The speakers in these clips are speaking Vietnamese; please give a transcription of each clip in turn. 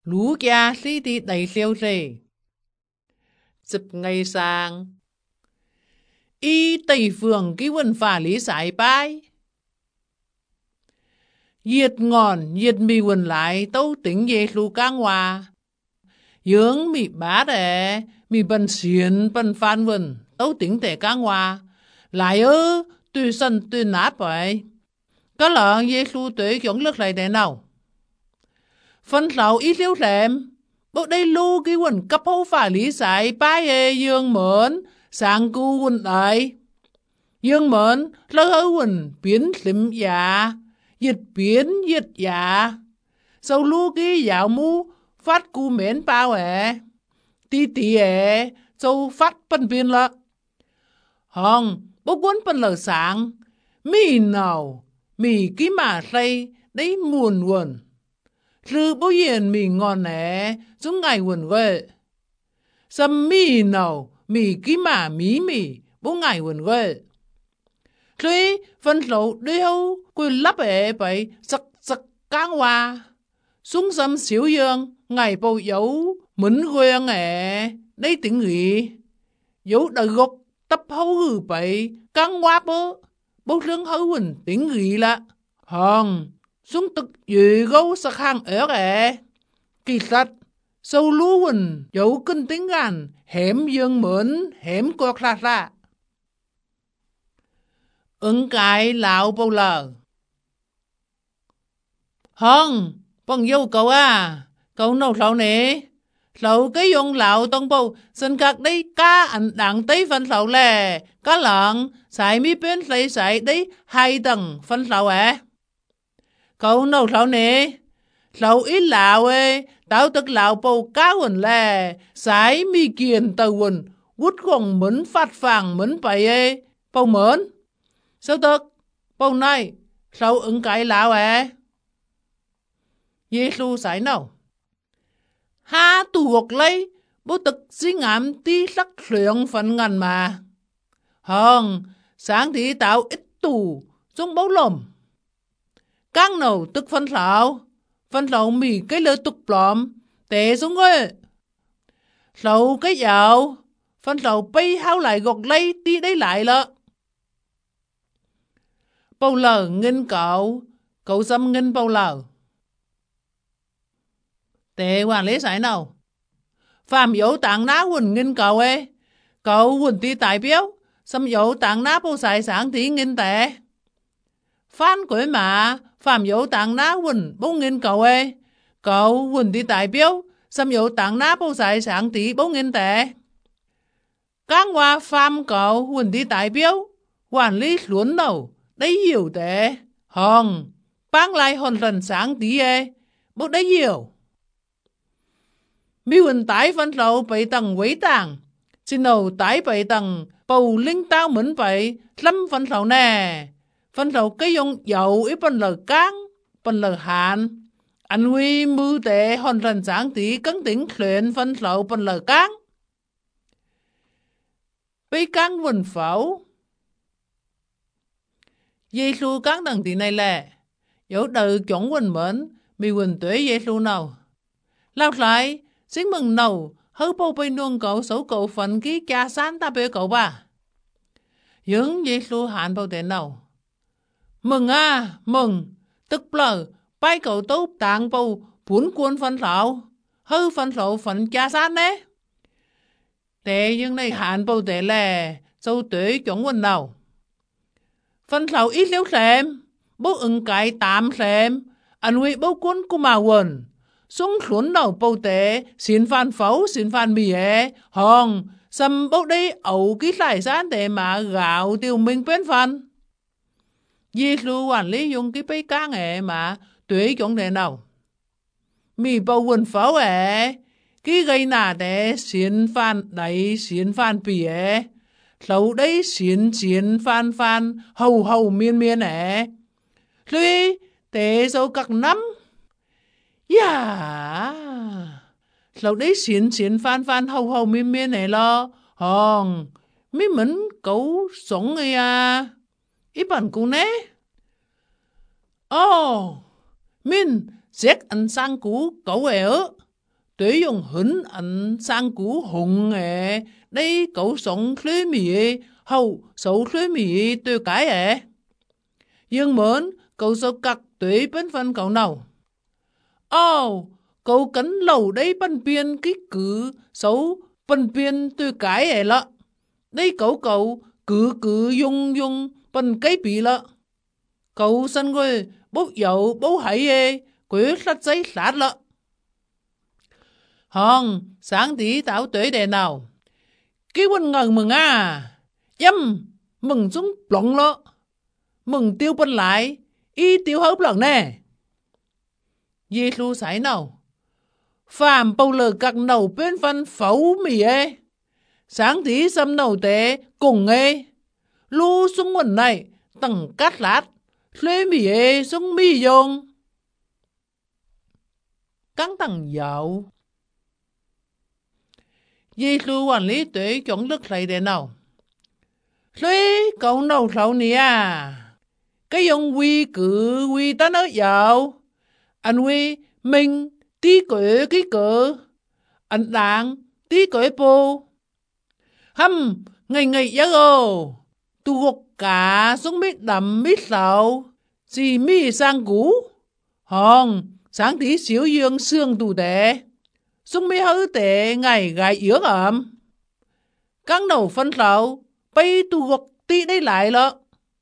lũ gia sĩ đi đầy siêu gì. Dịp ngày sang, y tây phương ký quân phả lý giải bái. Diệt ngọn, diệt mì quần lại tâu tính dê lù cang hòa. Dưỡng mì bá đẻ, mì bần xiên bần phan vần, tâu tính tệ cang hòa. Lại ư, tùy sân tùy nát vậy. Có lợn dê lù tuế giống lực lại thế nào? Phân sầu ít liêu lệm, bộ đây lưu cái quần cấp hô phả lý giải bái ê dương mớn, sáng cu quần ấy. Dương mớn, lơ hơ quần biến xím dạ, dịch biến dịch dạ. Sau lưu cái dạo mu, phát cu mến bao ế. Tí tí ế, sau phát bần biên lợ. Hồng, bố quân bần lờ sáng, mì nào, mì ký mà say, đấy muôn quần. Sư bố yên mì ngon nè, xuống ngày quần gợi. Xâm mì nào, mì ký mà mì, bố ngày quần gợi. Tuy phân lậu đeo, quỳ lắp ế bấy, sắc cang hoa. Xuống xâm xíu dương, ngày bầu dấu, mến gương ế, đây tiếng nghị. Dấu đời gốc, tập hấu hư bấy, cang hoa bố lưng hấu quần tiếng nghị là. Hòn, xuống tức dự gấu sắc hàng ở ế. Kỳ sát, sâu lú quần dấu kinh tiếng gàn, hẻm dương mến, hẻm cột ra. Ứng cái lão bầu lờ. Hòn, bằng dâu cậu à, cậu nấu sầu nè. Sầu cái dùng lão tông bầu, xin các đấy cá ảnh đặng tế phân sầu lè. Cá lợn, xài mi bên xài đấy 2 tầng phân sầu à. Cậu nấu sầu nè. Sầu ít lão ê, tao tức lão bầu cá quần lè. Xài mi kiền tàu quần, quất gồng mến phát phàng mến bày ê. Bầu mến. Sao tức? Bầu này, sầu ứng cái lão à. Giê-xu giải nào. Ha tù gọc lấy, bố tực dĩ ngạm tí sắc luyện phần ngàn mà. Hòn, sáng thì tạo ít tù, xuống bố lồm. Căng nào tức phân sạo mì cái lơ tục lòm, tệ xuống ơi. Sạo cái dạo, phân sạo bay hao lại gọc lấy tí đấy lại lợ. Bầu lờ nghinh cậu xâm nghinh bầu lờ. Tệ hoàng lý giải nào. Phạm dấu tạng ná quần nghinh cậu ê. Cậu quần tí tài biếu. Xâm dấu tạng ná bố xài sáng tí nghinh tệ. Phan quế mà. Phạm dấu tạng ná quần bố nghinh cậu ê. Cậu quần tí tài biếu. Xâm dấu tạng ná bố xài sáng tí bố nghinh tệ. Cáng hoa phạm cậu quần tí tài biếu. Quản lý xuống đâu. Đấy hiểu tệ. Hòn. Bác lại hồn rần sáng tí ê. Bố đấy hiểu. Mi quần tái phân sầu bảy tầng quấy tàng. Xin đầu tái bảy tầng bầu linh tao mến bảy lâm phân sầu nè. Phân sầu cái dùng dầu ít phân lờ cáng, phân lờ hạn. Anh huy mưu tệ hòn rần sáng tí cấn tính luyện phân sầu phân lờ cáng. Bây cáng quần pháo. Giê-xu cáng tầng tí này lẹ. Dẫu đời chổng quần mến, mi quần tuế Giê-xu nào. Lao lại, xin mừng nào, hư bầu bây nuông cậu số cậu phần ký cha sáng ta bê cậu bà. Dưỡng Giê-xu hạn bầu tên nào. Mừng à, mừng, tức bờ, bay cậu tốt tạng bầu, bốn quân phân sạo, hư phân sạo phần cha sáng đấy. Tệ nhưng này hạn bầu tệ lè, sâu tuế chổng quần nào. Phân sạo ít liếu xem, bố ứng cái tạm xem, anh huy bố quân của mà quần. Xuống xuống đầu bầu tế, xin phan mì ế, hòn, xâm bốc đi ẩu ký lại sáng tế mà gạo tiêu mình bên phân. Giê-xu quản lý dùng cái bấy cá ế mà tuế chống thế nào. Mì bầu quần pháo ế, ký gây nà tế xin phan bì ế, lâu đấy xin phan hầu miên ế. Lui tế dâu các năm. Dạ. Lâu đấy xin phan hầu miên này lo. Hòn. Mí mến cậu sống người à. Ý bản cụ nế. Ồ. Mình dẹt ăn sang cú cậu ế ớ. Tôi dùng hứng ảnh sang cú hùng đây cậu sống thuế mì hầu xấu thuế mì tôi cái nhưng mớn cậu sâu cặc tuế bên phần cậu nào. Cậu cấn lầu đây bên biên cái cứ xấu bên biên tôi cái lợ. Đây cậu cứ dùng bên cái bị lợ. Cậu sân rồi bốc dầu bốc hãy quế sắt giấy sát lợ. Hòn sáng tí táo tuế đề nào. Cái quân ngần mừng mừng xuống lộn lợ. Mừng tiêu bên lại y tiêu hớp lần nè. Giê-xu sải nào. Phạm bầu lờ cặc nầu bên phân phấu mì sáng tí xâm nầu tế cùng lưu xuống nguồn này tầng cát lát thuê mì xuống mì dùng. Căng tầng dạo. Giê-xu quản lý tuế chuẩn đức lại để nào. Thuê cậu nầu thấu nè cái dùng quy ta nói dạo. Anh mình tí cỡ cái cỡ. Anh đảng tí cỡ bố. Ngày giá tu gục cả xuống mít đậm mít sầu. Gì mì sang cú. Sáng tí xíu dương xương tù tệ. Xuống mít hứ tệ ngày gái yếu ẩm. Căng đầu phân sầu. Bây tu gục tí đây lại lợ.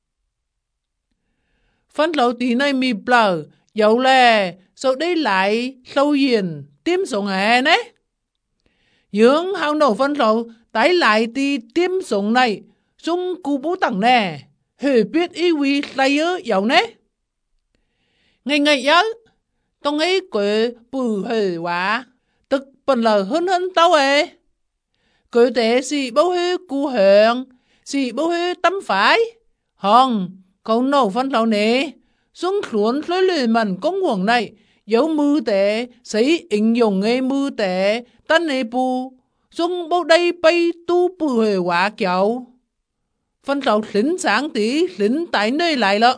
Phân sầu tí này mì blờ. Dẫu lè, sau đây lại sâu hiền, tiêm sống nế. Dưỡng hào nổ phân sầu, tái lại thì tiêm sống này, xung cú bố tặng nè, hề biết ý quý lấy dẫu nế. Ngày nhớ, tông ấy quệ bù hề quá, tức bần lờ hơn tao Quệ tế xì bố hê cú hẹn, xì bố hê tâm phải. Cậu nổ phân sầu nế. Xuống xuống lấy lì mình công nguồn này, dấu mưu tệ, xây ứng dụng mưu tệ, tân bù, xuống bố đây bay tu bù hề quả kiểu. Phân sầu lính sáng tí, lính tại nơi lại lợ.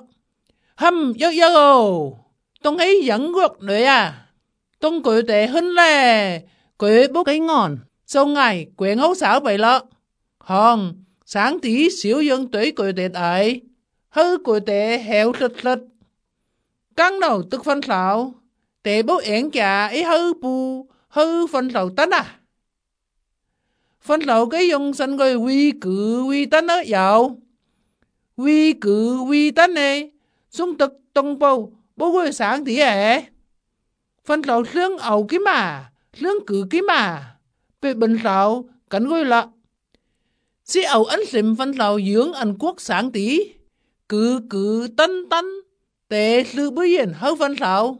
Tông ấy dẫn ngược nữa Tông quỷ tệ hơn lè, quỷ bố cái ngon, sau ngày quỷ ngấu xảo bày lợ. Sáng tí xíu dân tuổi quỷ tệ ấy, hư quỷ tệ heo lật. Căng đầu tức phân sầu, để bố ẻn chả ấy hư phân sầu tấn Phân sầu cái dùng sân gọi quy tấn dạo. Quy tấn xung thực tông bầu, bố gọi sáng tí Phân sầu lương ẩu kí mà, lương cử kí mà. Bị bình sầu, cắn gọi lạ. Sĩ ẩu ấn xìm phân sầu dưỡng ăn quốc sáng tí. Cứ tân. Tế sự bức hiển hâu phân sầu.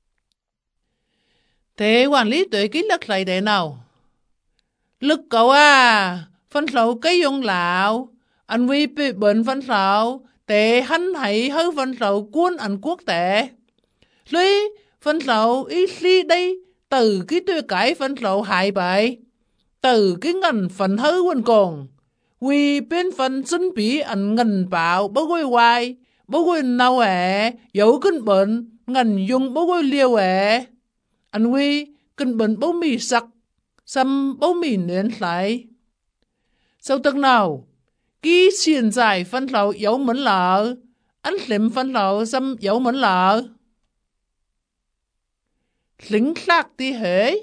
Thế quản lý tuệ ký lực lại để nào. Lực cậu phân sầu cái dùng lão. Anh bị bệnh phân sầu. Tế hắn hãy hâu phân sầu quân anh quốc tệ. Lý phân sầu ý lý đây. Từ cái tuệ cái phân sầu hại bại. Từ cái ngân phần hâu quân cùng. Vì bên phần xuân bí anh ngân bảo bố gôi hoài. Bố gôi nào dấu kinh bệnh, ngành dùng bố gôi liêu Anh huy, kinh bệnh bố mì sặc, xăm bố mì nến lại. Sau tức nào, ký xiên dài phân lậu dấu mẫn lợ, anh liệm phân lậu xăm dấu mẫn lợ. Lính lạc tí hế.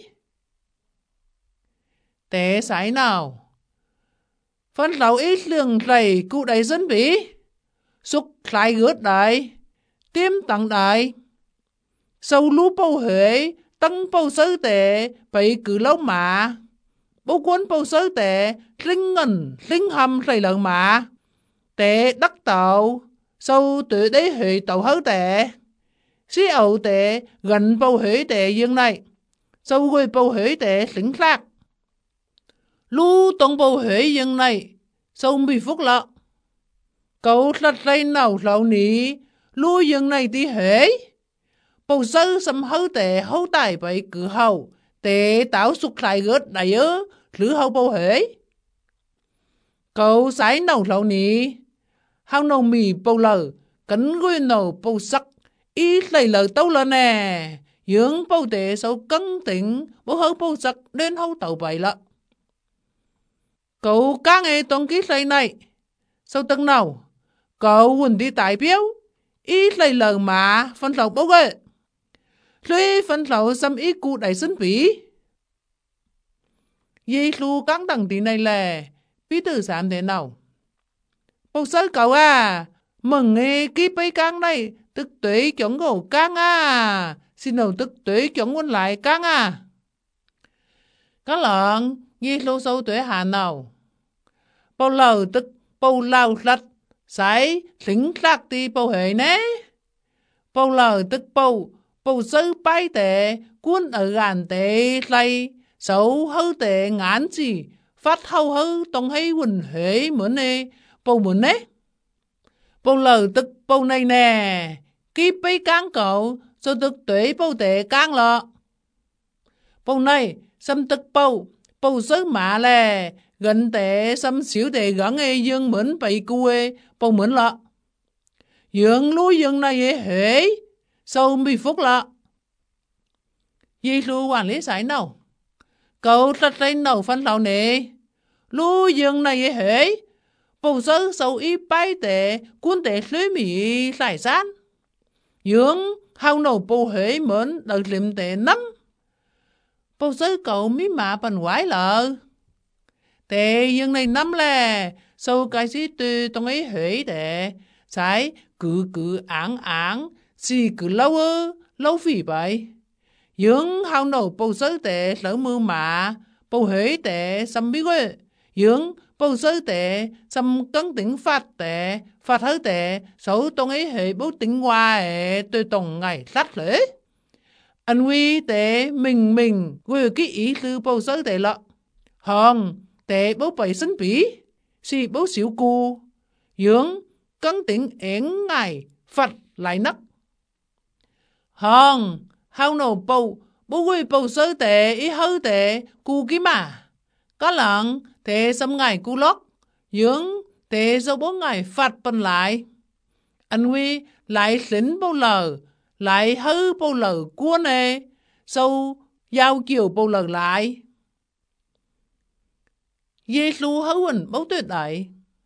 Tế sái nào. Phân lậu ít lường rầy cụ đầy dân bí. Xúc lại gớt đại, tiêm tặng đại. Sau lũ bầu hệ, tăng bầu sơ tệ, bày cử lâu mà. Bố quân bầu sơ tệ, linh ngần, linh hầm rầy lợn mà. Tệ đắc tạo, sau tự đế hệ tạo hớ tệ. Xí ẩu tệ, gần bầu hệ tệ dương này. Sau gôi bầu hệ tệ lính lạc. Lũ tổng bầu hệ dương này, sau bị phúc lọ. Cậu lật rây nào lậu ní, lưu dân này tí hế. Bầu sơ xâm hâu tệ hâu tài bậy cử hầu, tệ tạo sụt lại gớt đại lữ hâu bầu hế. Cậu sái nào lậu ní, hao nào mì bầu lờ, cấn gôi nào bầu sắc, ý lầy lờ tâu lờ nè, dưỡng bầu tệ sau cân tỉnh bố hấu bầu giặc đến hấu tàu bày lợ. Cậu ca nghe tổng ký lấy này, sau từng nào, cậu hùn đi tài biểu, ít lấy lời mà phân lọc bố ghê. Lấy phân lọc xâm ít cụ đại sân bí. Dì lưu căng đằng tí này là, bí tử giảm thế nào? Bố sơ cậu à, mừng nghe ký bấy căng này, tức tuế chống ngổ căng à, xin đầu tức tuế chống quân lại căng à. Các lợn, dì lưu sâu tuế hà nào? Bầu lầu tức bầu lao lật, sái lính lạc tì bầu hệ nế. Bầu lầu tức bầu sơ bay tệ, cuốn ở gàn tệ lây, xấu hư tệ ngán gì, phát hâu hư tông hay quần hệ mướn nê, bầu mướn nế. Bầu lầu tức bầu này nè, kì bấy căng cậu, rồi tức tuế bầu tệ căng lọ. Bầu này, xâm tức bầu sơ mạ lè, gần tệ xâm xíu tệ gắn ê dương mướn bày cu ê, bầu mướn lọ. Dương lúi dương này ê hế, sâu mì phúc lọ. Dì lưu quản lý sải nào. Cậu trật lên nào phân lọ nè. Lúi dương này ê hế, bầu sơ sâu y bay tệ, cuốn tệ lưới mì sải sát. Dương hào nổ bầu hế mướn đợt liệm tệ nắm. Bầu sơ cậu mì mạ bằng quái lợ. Tệ dương này nắm lè, sau cái gì từ tông ấy hế tệ, sải cứ áng, xì cứ lâu phỉ bậy. Dương hào nổ bầu sơ tệ lỡ mưa mạ, bầu hế tệ xâm bí quê. Dương bầu sơ tệ xâm cân tính phát hớ tệ, sau tông ấy hế bố tính hoa ế tôi tổng ngày sát lễ. Anh huy tệ mình quê cái ý tư bầu sơ tệ lọ. Hòn tệ bố bày sân bí, xì bố xíu cu, dưỡng cân tính ến ngày phật lại nấc. Hòn hao nổ bố quê bầu sơ tệ ý hư tệ cu kì mà. Có lợn tệ xâm ngày cu lót, dưỡng tệ dâu bố ngày phật bần lại. Anh huy lại xính bố lờ, lại hư bố lờ cua nê, sâu giao kiều bố lờ lại. Giê-xu hấu hình bố tuyệt đại.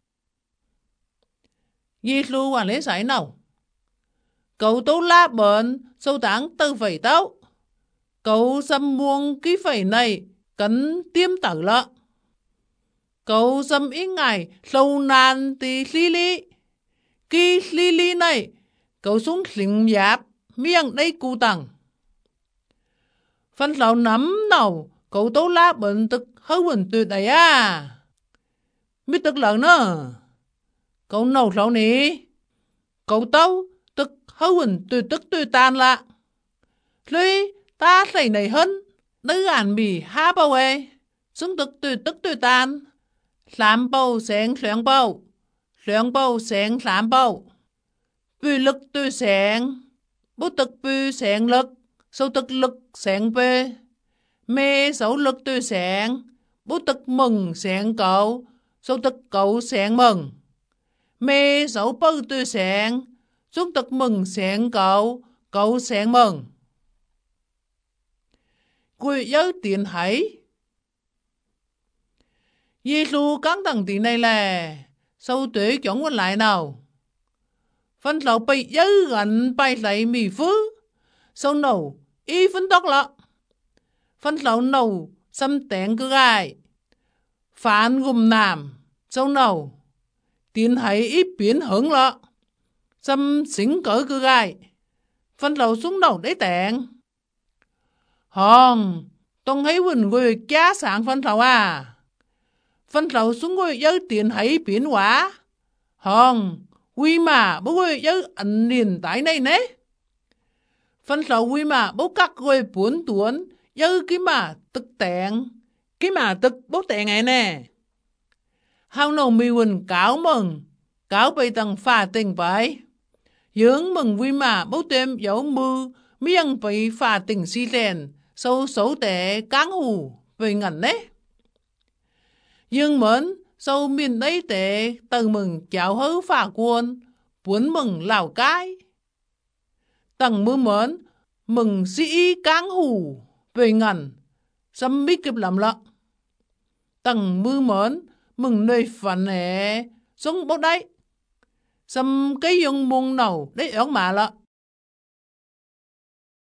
Giê-xu hoàn lý sải nào. Cậu tố lá bệnh, sâu tảng tư phẩy táo. Cậu xâm muông ký phẩy này, cấn tiêm tử lợ. Cậu xâm ít ngày, sâu nàn tì lý lý. Ký lý lý này, cậu xuống xính giáp, miệng đây cụ tặng. Phân lão nắm nào, cậu tố lá bệnh tức hấu hình tuyệt đại à. Biết tức lợn nữa. Cậu nấu lão nì. Cậu tao tức hấu hình tuyệt tức tuyệt tàn lạ. Lui ta xảy này hơn. Nữ ảnh bì há bầu ê. Xung tức tuyệt tàn. Làm bầu sáng sáng bầu. Sáng bầu sáng làm bầu. Bì lực tuyệt sáng. Bố tức bì sáng lực. Sâu tức lực sáng bê. Mê xấu lực tuyệt sáng. Bố tức mừng sáng cậu. Sâu tức cậu sáng mừng. Mê xấu bơ tuyệt sáng. Xung tức mừng sáng cậu sáng mừng. Quỷ giới tiền hãy. Giê-xu cắn thằng tí này là sâu tuế chọn quân lại nào. Phân lậu bị giới gạnh bay lại mì phứ. Sâu nầu y phân tóc lọ. Phân lậu nầu xâm tẹn cơ gai. Phản gùm nàm. Sâu nầu tiền hãy ít biến hưởng lọ. Xâm xính cỡ cơ gai. Phân lậu xuống đầu đấy tẹn. Hòn tông hãy quỳnh quỳ cá sáng phân lậu à. Phân lậu xuống quỳ giới tiền hãy biến hóa. Hòn quy mà bố quỳ giới ảnh liền tái này nế. Phân lậu quy mà bố cắt quỳ buồn tuấn. Giới kì mà tức tẹn. Kì mà tức bố tẹn này nè. Hào nông mì quỳnh cáo mừng. Cáo bày tăng phá tình bái. Dưỡng mừng quy mà bố tuyêm dấu mư. Miệng bày phá tình si đèn. Sâu xấu tệ cáng hù về ngẩn nế. Dương mến sâu miền đấy tệ tầng mừng chào hứ phá quân. Buồn mừng Lào Cai. Tầng mưa mến mừng sĩ cáng hù về ngần xâm mít kịp làm lợ tầng mư mớn mừng nơi phản nè sống bốc đấy xâm cái dùng mùng nầu đấy ớn mà lợ